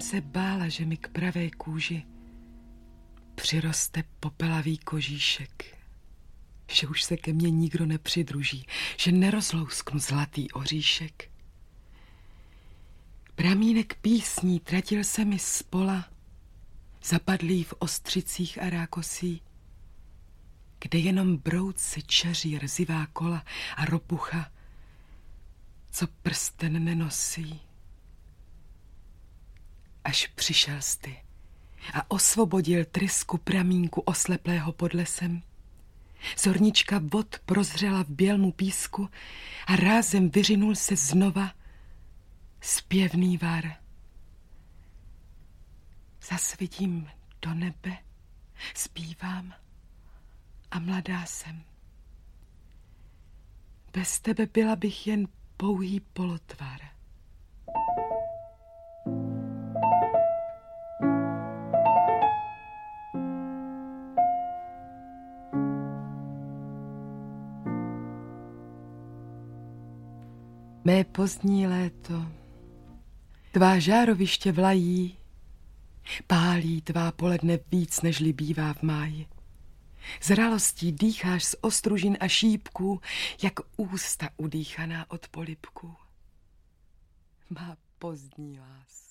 se bála, že mi k pravé kůži přiroste popelavý kožíšek, že už se ke mně nikdo nepřidruží, že nerozlousknu zlatý oříšek. Pramínek písní tratil se mi z pola, zapadlý v ostřicích a rákosí, kde jenom brouci čaří rzivá kola a ropucha, co prsten nenosí. Až přišel ty a osvobodil trysku pramínku osleplého pod lesem, zornička vod prozřela v bělmu písku a rázem vyřinul se znova zpěvný var. Zas vidím do nebe, zpívám a mladá jsem. Bez tebe byla bych jen pouhý polotvar. Mé pozdní léto, tvá žároviště vlají, pálí tvá poledne víc, nežli bývá v máji. Zralostí dýcháš z ostružin a šípků, jak ústa udýchaná od polibků. Má pozdní láska.